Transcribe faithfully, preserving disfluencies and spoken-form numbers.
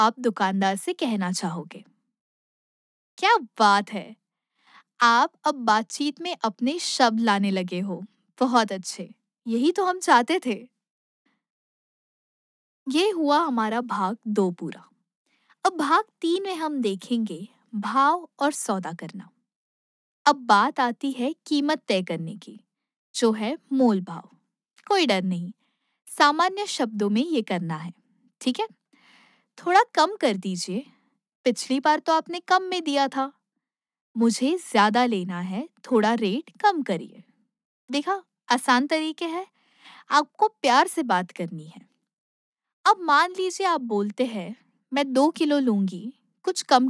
आप दुकानदार से कहना चाहोगे? क्या बात है! आप अब बातचीत में अपने शब्द लाने लगे हो। बहुत अच्छे। यही तो हम चाहते थे। ये हुआ हमारा भाग दो पूरा। अब भाग तीन में हम देखेंगे भाव और सौदा करना। अब बात आती है कीमत तय करने की, जो है मोल भाव। कोई डर नहीं, सामान्य शब्दों में ये करना है। ठीक है? थोड़ा कम कर दीजिए। पिछली बार तो आपने कम में दिया था। मुझे ज्यादा लेना है, थोड़ा रेट कम करिए। देखा, आसान तरीके हैं। आपको प्यार से बात करनी है। अब मान लीजिए आप बोलते हैं, मैं दो किलो लूंगी, कुछ कम